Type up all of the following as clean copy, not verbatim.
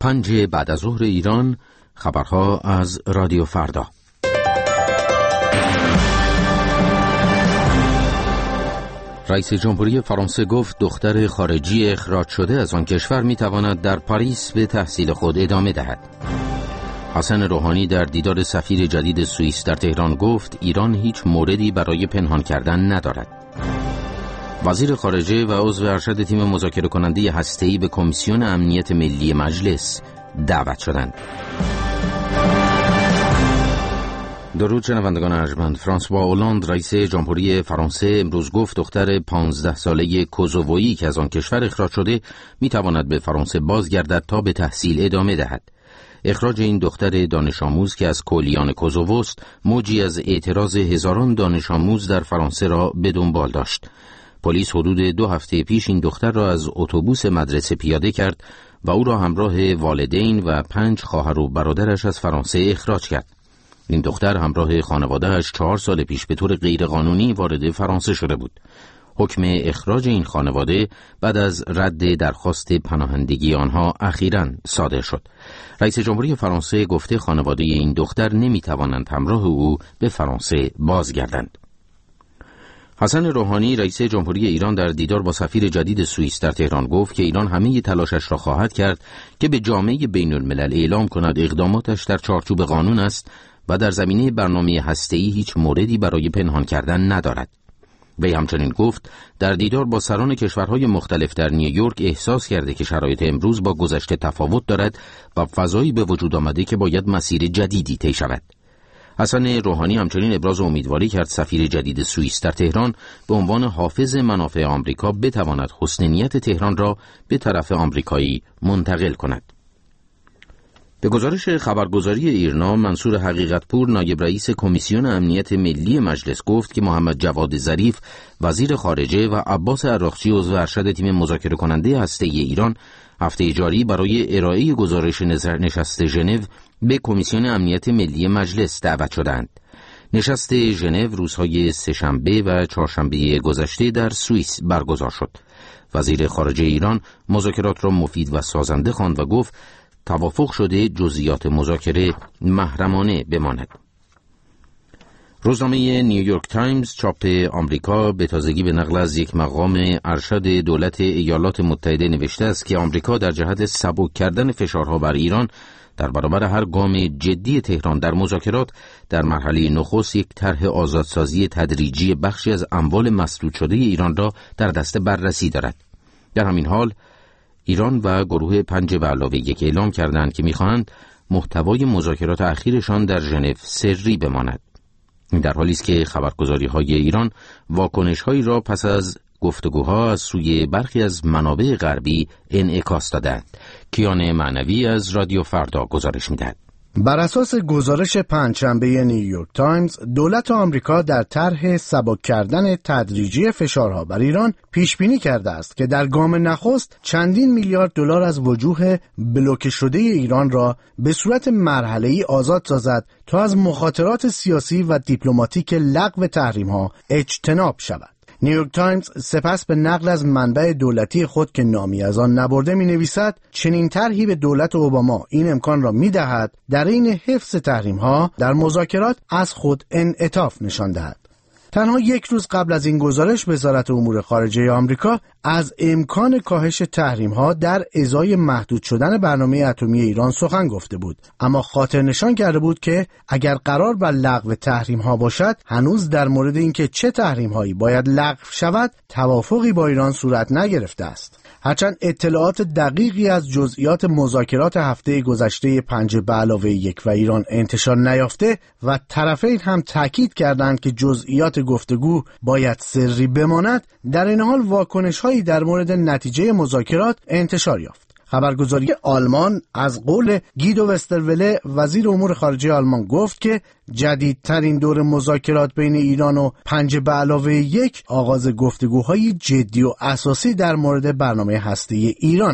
5 بعد از ظهر ایران. خبرها از رادیو فردا. رئیس جمهوری فرانسه گفت دختر خارجی اخراج شده از آن کشور میتواند در پاریس به تحصیل خود ادامه دهد. حسن روحانی در دیدار سفیر جدید سوئیس در تهران گفت ایران هیچ موردی برای پنهان کردن ندارد. وزیر خارجه و عضو ارشد تیم مذاکره کننده هسته‌ای به کمیسیون امنیت ملی مجلس دعوت شدند. درود شنوندگان ارجمند. فرانسوا اولاند رئیس جمهوری فرانسه امروز گفت دختر 15 ساله کوزوویی که از آن کشور اخراج شده میتواند به فرانسه بازگردد تا به تحصیل ادامه دهد. اخراج این دختر دانش آموز که از کولیان کوزووست موجی از اعتراض هزاران دانش آموز در فرانسه را به دنبال داشت. پلیس حدود 2 هفته پیش این دختر را از اتوبوس مدرسه پیاده کرد و او را همراه والدین و 5 خواهر و برادرش از فرانسه اخراج کرد. این دختر همراه خانواده‌اش 4 سال پیش به طور غیرقانونی وارد فرانسه شده بود. حکم اخراج این خانواده بعد از رد درخواست پناهندگی آنها اخیراً صادر شد. رئیس جمهوری فرانسه گفته خانواده این دختر نمی‌توانند همراه او به فرانسه بازگردند. حسن روحانی رئیس جمهوری ایران در دیدار با سفیر جدید سوئیس در تهران گفت که ایران همه تلاشش را خواهد کرد که به جامعه بین الملل اعلام کند اقداماتش در چارچوب قانون است و در زمینه برنامه هسته‌ای هیچ موردی برای پنهان کردن ندارد. وی همچنین گفت در دیدار با سران کشورهای مختلف در نیویورک احساس کرده که شرایط امروز با گذشته تفاوت دارد و فضایی به وجود آمده که باید مسیر جدیدی طی شود. حسن روحانی همچنین ابراز امیدواری کرد سفیر جدید سوئیس در تهران به عنوان حافظ منافع آمریکا بتواند حسن نیت تهران را به طرف آمریکایی منتقل کند. به گزارش خبرگزاری ایرنا، منصور حقیقتپور نایب رئیس کمیسیون امنیت ملی مجلس گفت که محمد جواد ظریف وزیر خارجه و عباس عراقچی عضو ارشد تیم مذاکره کننده هسته‌ای ایران هفته جاری برای ارائه گزارش نشست ژنو به کمیسیون امنیت ملی مجلس دعوت شدند. نشست ژنو روزهای سه‌شنبه و چهارشنبه گذشته در سوئیس برگزار شد. وزیر خارجه ایران مذاکرات را مفید و سازنده خواند و گفت توافق شده جزئیات مذاکره محرمانه بماند. روزنامه نیویورک تایمز چاپ آمریکا به تازگی به نقل از یک مقام ارشد دولت ایالات متحده نوشته است که آمریکا در جهت سبک کردن فشارها بر ایران در برابر هر گام جدی تهران در مذاکرات در مرحله نخست یک طرح آزادسازی تدریجی بخشی از اموال مسدود شده ایران را در دست بررسی دارد. در همین حال ایران و گروه 5+1 اعلام کردند که می‌خواهند محتوای مذاکرات اخیرشان در ژنو سری بماند. این در حالی است که خبرگزاری‌های ایران واکنش‌هایی را پس از گفتگوها از سوی برخی از منابع غربی انعکاس دادند. کیان معنوی از رادیو فردا گزارش می‌دهد. بر اساس گزارش پنجشنبه نیویورک تایمز، دولت آمریکا در طرح سبک کردن تدریجی فشارها بر ایران پیش بینی کرده است که در گام نخست چندین میلیارد دلار از وجوه بلوکه شده ایران را به صورت مرحله‌ای آزاد سازد تا از مخاطرات سیاسی و دیپلماتیک لغو تحریم‌ها اجتناب شود. نیویورک تایمز سپس به نقل از منبع دولتی خود که نامی از آن نبرده می نویسد چنین طرحی به دولت اوباما این امکان را می دهد در حین حفظ تحریم ها در مذاکرات از خود انعطاف نشان دهد. تنها یک روز قبل از این گزارش وزارت امور خارجه آمریکا از امکان کاهش تحریم ها در ازای محدود شدن برنامه اتمی ایران سخن گفته بود، اما خاطر نشان کرده بود که اگر قرار بر لغو تحریم ها باشد هنوز در مورد اینکه چه تحریم هایی باید لغو شود توافقی با ایران صورت نگرفته است. هرچند اطلاعات دقیقی از جزئیات مذاکرات هفته گذشته 5+1 و ایران انتشار نیافته و طرفین هم تاکید کردند که جزئیات گفتگو باید سری بماند، در این حال واکنش‌هایی در مورد نتیجه مذاکرات انتشار یافت. خبرگزاری آلمان از قول گیدو وستروله وزیر امور خارجه آلمان گفت که جدیدترین دور مذاکرات بین ایران و 5+1 آغاز گفتگوهای جدی و اساسی در مورد برنامه هسته‌ای ایران است.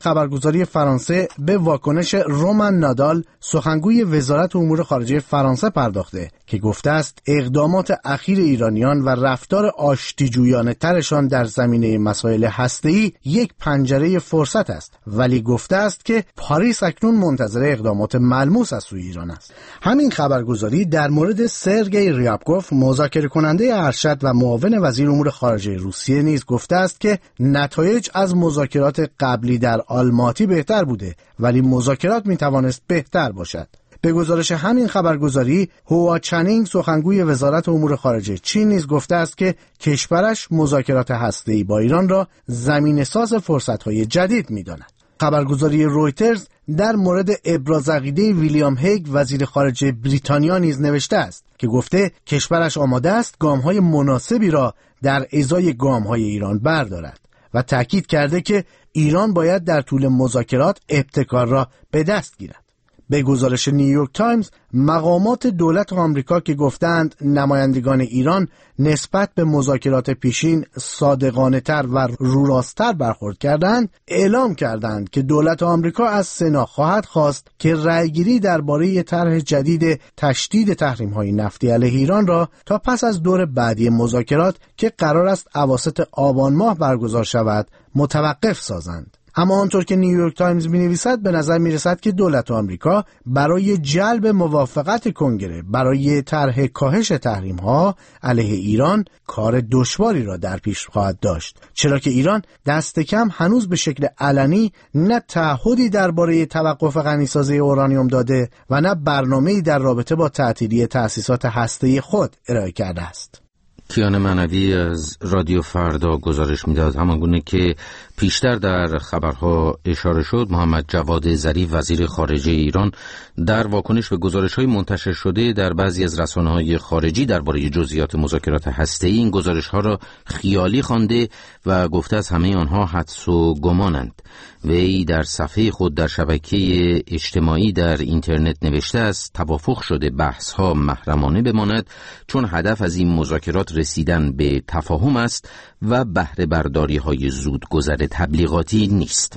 خبرگزاری فرانسه به واکنش رومن نادال سخنگوی وزارت امور خارجه فرانسه پرداخته که گفته است اقدامات اخیر ایرانیان و رفتار آشتیجویانه ترشان در زمینه مسائل هسته‌ای یک پنجره فرصت است، ولی گفته است که پاریس اکنون منتظر اقدامات ملموس از سوی ایران است. همین خبرگزاری در مورد سرگئی ریابکوف، مذاکره کننده ارشد و معاون وزیر امور خارجه روسیه نیز گفته است که نتایج از مذاکرات قبلی در آلماتی بهتر بوده، ولی مذاکرات میتوانست بهتر باشد. به گزارش همین خبرگزاری، هوا چنینگ سخنگوی وزارت امور خارجه چین نیز گفته است که کشورش مذاکرات هسته‌ای با ایران را زمینه‌ساز فرصت‌های جدید می‌داند. خبرگزاری رویترز در مورد ابراز عقیده ویلیام هیگ وزیر خارجه بریتانیا نیز نوشته است که گفته کشورش آماده است گام‌های مناسبی را در ازای گام‌های ایران بردارد و تأکید کرده که ایران باید در طول مذاکرات ابتکار را به دست گیرد. به گزارش نیویورک تایمز، مقامات دولت آمریکا که گفتند نمایندگان ایران نسبت به مذاکرات پیشین صادقانه تر و روراست‌تر برخورد کردند، اعلام کردند که دولت آمریکا از سنا خواهد خواست که رأیگیری درباره طرح جدید تشدید تحریم‌های نفتی علیه ایران را تا پس از دور بعدی مذاکرات که قرار است اواسط آبان ماه برگزار شود متوقف سازند. اما آنطور که نیویورک تایمز می‌نویسد به نظر می‌رسد که دولت آمریکا برای جلب موافقت کنگره برای طرح کاهش تحریم‌ها علیه ایران کار دشواری را در پیش خواهد داشت، چرا که ایران دست کم هنوز به شکل علنی نه تعهدی درباره توقف غنیسازی اورانیوم داده و نه برنامه‌ای در رابطه با تعطیلی تأسیسات هسته‌ای خود ارائه کرده است. کیان معنوی از رادیو فردا گزارش میداد. همانگونه که پیشتر در خبرها اشاره شد، محمد جواد ظریف وزیر خارجه ایران در واکنش به گزارش‌های منتشر شده در بعضی از رسانه‌های خارجی درباره جزئیات مذاکرات هسته‌ای این گزارش‌ها را خیالی خوانده و گفته از همه آنها حدس و گمانند. وی در صفحه خود در شبکه اجتماعی در اینترنت نوشته است توافق شده بحث‌ها محرمانه بماند، چون هدف از این مذاکرات رسیدن به تفاهم است و بهره برداری‌های زودگذر تبلیغاتی نیست.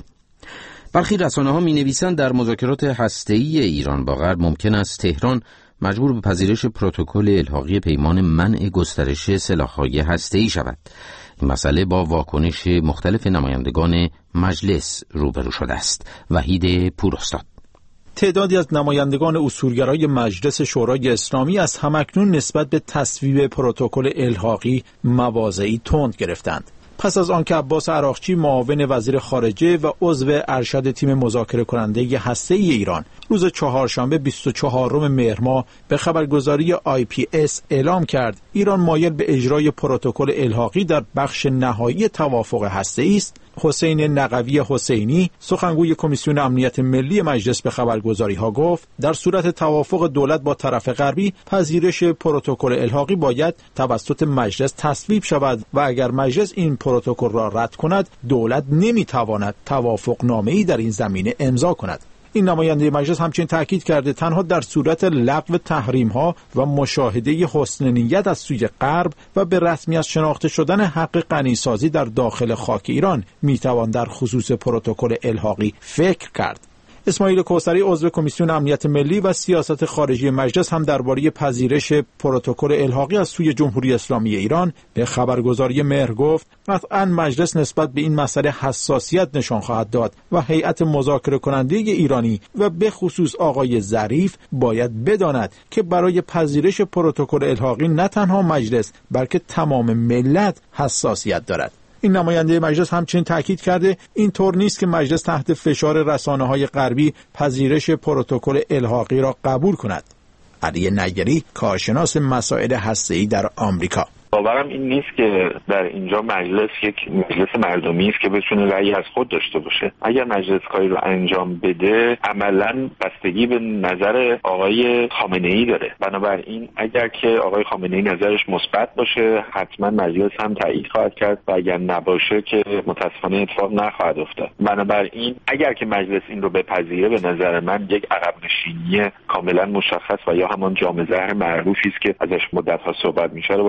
برخی رسانه‌ها می‌نویسند در مذاکرات هسته‌ای ایران با غرب ممکن است تهران مجبور به پذیرش پروتکل الحاقی پیمان منع گسترش سلاح‌های هسته‌ای شود. این مسئله با واکنش مختلف نمایندگان مجلس روبرو شده است. وحید پوراستاد: تعدادی از نمایندگان اصولگرای مجلس شورای اسلامی از همکنون نسبت به تصویب پروتکل الحاقی مواضعی تند گرفتند. پس از آنکه عباس عراقچی معاون وزیر خارجه و عضو ارشد تیم مذاکره کننده هسته‌ای ایران روز چهارشنبه 24 مهر ماه به خبرگزاری IPS اعلام کرد ایران مایل به اجرای پروتکل الحاقی در بخش نهایی توافق هسته‌ای است، حسین نقوی حسینی سخنگوی کمیسیون امنیت ملی مجلس به خبرگزاری‌ها گفت در صورت توافق دولت با طرف غربی پذیرش پروتکل الحاقی باید توسط مجلس تصویب شود و اگر مجلس این پروتکل را رد کند دولت نمی‌تواند توافقنامه‌ای در این زمینه امضا کند. این نماینده مجلس همچنین تاکید کرده تنها در صورت لغو تحریم‌ها و مشاهده حسن نیت از سوی غرب و به رسمیت شناخته شدن حق غنیسازی در داخل خاک ایران میتوان در خصوص پروتکل الحاقی فکر کرد. اسماعیل کوثری عضو کمیسیون امنیت ملی و سیاست خارجی مجلس هم درباره پذیرش پروتکل الحاقی از سوی جمهوری اسلامی ایران به خبرگزاری مهر گفت قطعاً مجلس نسبت به این مسئله حساسیت نشان خواهد داد و هیئت مذاکره کننده ایرانی و به خصوص آقای ظریف باید بداند که برای پذیرش پروتکل الحاقی نه تنها مجلس بلکه تمام ملت حساسیت دارد. این نماینده مجلس همچنین تاکید کرده این طور نیست که مجلس تحت فشار رسانه‌های غربی پذیرش پروتکل الحاقی را قبول کند. علی نیری کارشناس مسائل هسته‌ای در آمریکا: باورم این نیست که در اینجا مجلس یک مجلس مردمی است که بتونه رأی از خود داشته باشه. اگر مجلس کاری رو انجام بده عملاً بستگی به نظر آقای خامنه‌ای داره. بنابراین اگر که آقای خامنه‌ای نظرش مثبت باشه حتما مجلس هم تایید خواهد کرد و اگر نباشه که متاسفانه اتفاق نخواهد افتاد. بنابراین اگر که مجلس این رو بپذیره به نظر من یک عقب نشینی کاملا مشخص و یا همان جام زهر معروفی است که ازش مدت‌ها صحبت میشه رو باید بگیم که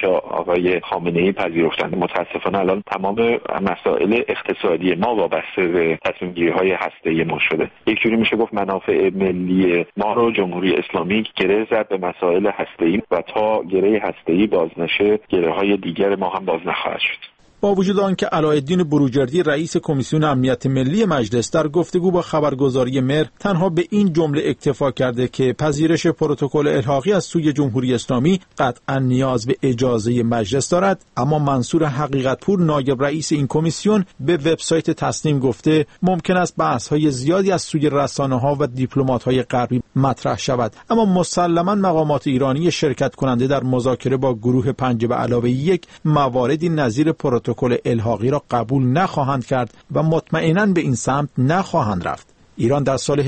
آقای خامنه‌ای پذیرفتند. متاسفانه الان تمام مسائل اقتصادی ما وابسته به تصمیم گیری‌های هسته‌ای ما شده. یک جوری میشه گفت منافع ملی ما رو جمهوری اسلامی گره زد به مسائل هسته‌ای و تا گره هسته‌ای باز نشه، گره‌های دیگر ما هم باز نخواهد شد. با وجود آنکه علاءالدین بروجردی رئیس کمیسیون امنیت ملی مجلس در گفتگو با خبرگزاری مهر تنها به این جمله اکتفا کرده که پذیرش پروتکل الحاقی از سوی جمهوری اسلامی قطعا نیاز به اجازه مجلس دارد، اما منصور حقیقتپور نایب رئیس این کمیسیون به وبسایت تصنیم گفته ممکن است بحث‌های زیادی از سوی رسانه‌ها و دیپلمات‌های غربی مطرح شود، اما مسلماً مقامات ایرانی شرکت کننده در مذاکره با گروه 5+1 مواردی نظیر پروتکل الحاقی را قبول نخواهند کرد و مطمئناً به این سمت نخواهند رفت. ایران در سال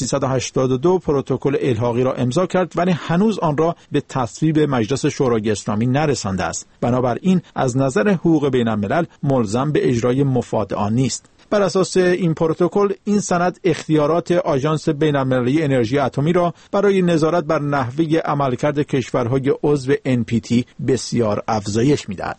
1382 پروتکل الحاقی را امضا کرد ولی هنوز آن را به تصویب مجلس شورای اسلامی نرسانده است. بنابراین از نظر حقوق بین الملل ملزم به اجرای مفاد آن نیست. بر اساس این پروتکل این سند اختیارات آژانس بین‌المللی انرژی اتمی را برای نظارت بر نحوه عملکرد کشورهای عضو NPT بسیار افزایش می‌دهد.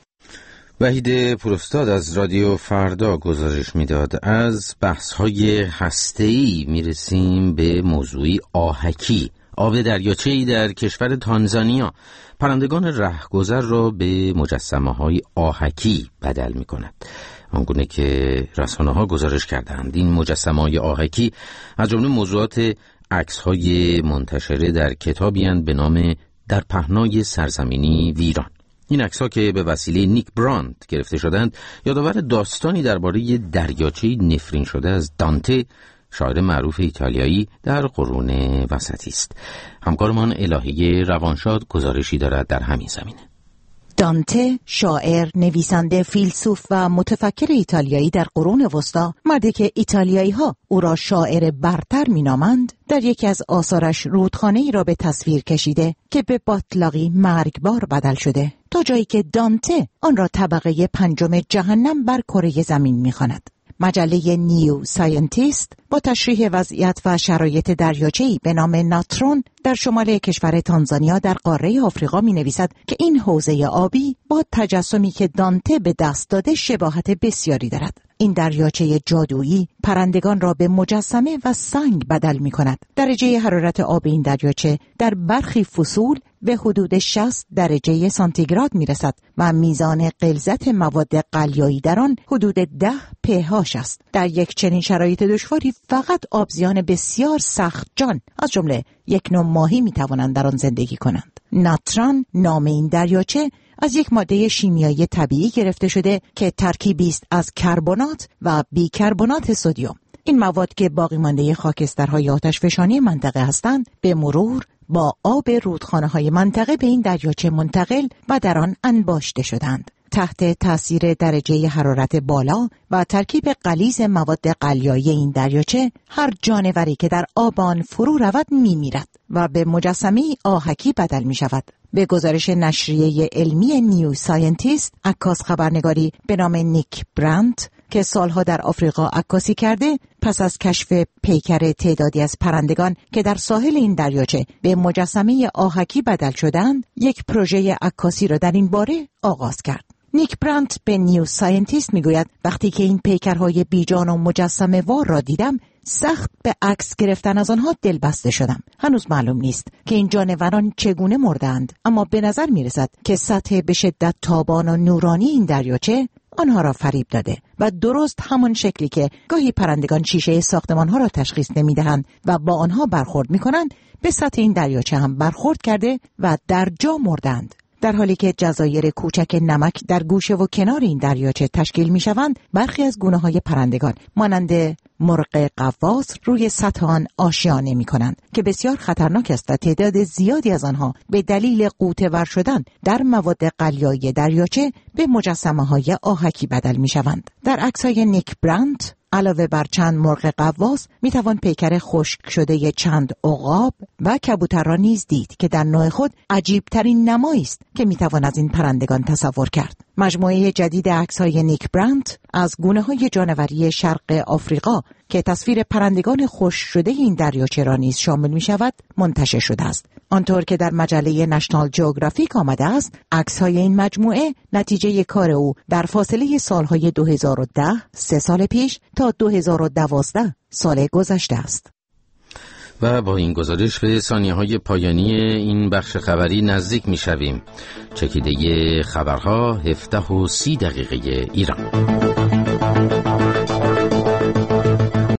وحید پوراستاد از رادیو فردا گزارش میداد. از بحث‌های هسته‌ای میرسیم به موضوعی آهکی. آب دریاچه‌ای در کشور تانزانیا پرندگان رهگذر را به مجسمه‌های آهکی بدل می‌کند. آنگونه که رسانه‌ها گزارش کردند این مجسمه‌های آهکی از جمله موضوعات عکس‌های منتشره در کتابی اند به نام در پهنای سرزمینی ویران. این عکس‌ها که به وسیله نیک براند گرفته شدند یادآور داستانی درباره دریاچه‌ای نفرین شده از دانته، شاعر معروف ایتالیایی در قرون وسطی است. همکارمان الهی روانشاد گزارشی دارد در همین زمینه. دانته، شاعر، نویسنده، فیلسوف و متفکر ایتالیایی در قرون وسطا، مردی که ایتالیایی‌ها او را شاعر برتر می‌نامند، در یکی از آثارش رودخانه‌ای را به تصویر کشیده که به باطلاقی مرگبار بدل شده، تا جایی که دانته آن را طبقه 5 جهنم بر کره زمین می‌خواند. مجله نیو ساینتیست با تشریح وضعیت و شرایط دریاچه‌ای به نام ناترون در شمال کشور تانزانیا در قاره آفریقا می‌نویسد که این حوزه آبی با تجسمی که دانته به دست داده شباهت بسیاری دارد. این دریاچه جادویی پرندگان را به مجسمه و سنگ بدل می‌کند. درجه حرارت آب این دریاچه در برخی فصول به حدود 60 درجه سانتیگراد میرسد و میزان غلظت مواد قلیایی در آن حدود 10 pH است. در یک چنین شرایط دشواری فقط آبزیان بسیار سخت جان از جمله یک نوع ماهی میتوانند در آن زندگی کنند. ناتران، نام این دریاچه، از یک ماده شیمیایی طبیعی گرفته شده که ترکیبی است از کربنات و بیکربنات سدیم. این مواد که باقی مانده خاکسترهای آتشفشانی منطقه هستند، به مرور با آب رودخانه‌های منطقه به این دریاچه منتقل و در آن انباشته شدند. تحت تاثیر درجه حرارت بالا و ترکیب غلیظ مواد قلیایی این دریاچه، هر جانوری که در آب آن فرو رود می‌میرد و به مجسمه آهکی بدل می‌شود. به گزارش نشریه علمی نیو ساینتیست، عکاس خبرنگاری به نام نیک براند که سالها در آفریقا عکاسی کرده، پس از کشف پیکر تعدادی از پرندگان که در ساحل این دریاچه به مجسمه آهکی بدل شدند، یک پروژه عکاسی را در این باره آغاز کرد. نیک برانت به نیو ساینتیست میگوید وقتی که این پیکرهای بیجان و مجسمه وار را دیدم، سخت به عکس گرفتن از آنها دلبسته شدم. هنوز معلوم نیست که این جانوران چگونه مردند، اما به نظر میرسد که سطح به شدت تابان و نورانی این دریاچه آنها را فریب داده و درست همان شکلی که گاهی پرندگان شیشه ساختمانها را تشخیص نمیدهند و با آنها برخورد میکنند، به سطح این دریاچه هم برخورد کرده و در جا مردند. در حالی که جزایر کوچک نمک در گوشه و کنار این دریاچه تشکیل میشوند، برخی از گونه‌های پرندگان مانند مرغ قواس روی سطح آن آشیانه می‌کنند که بسیار خطرناک است و تعداد زیادی از آنها به دلیل غوطه‌ور شدن در مواد قلیایی دریاچه به مجسمه‌های آهکی بدل می‌شوند. در عکس‌های نیک برانت علاوه بر چند مرغ قواس میتوان پیکر خشک شده چند عقاب و کبوتر را نیز دید که در نوع خود عجیب ترین نمایی است که میتوان از این پرندگان تصور کرد. مجموعه جدید عکس‌های نیک برانت از گونه‌های جانوری شرق آفریقا که تصویر پرندگان خشک شده این دریاچه را نیز شامل می‌شود منتشر شده است. آنطور که در مجله نشنال جئوگرافیک آمده است، عکس‌های این مجموعه نتیجه کار او در فاصله سالهای 2010 3 سال پیش تا 2012 سال گذشته است. و با این گزارش به ثانیه‌های پایانی این بخش خبری نزدیک می‌شویم. چکیده خبرها 17:30 ایران.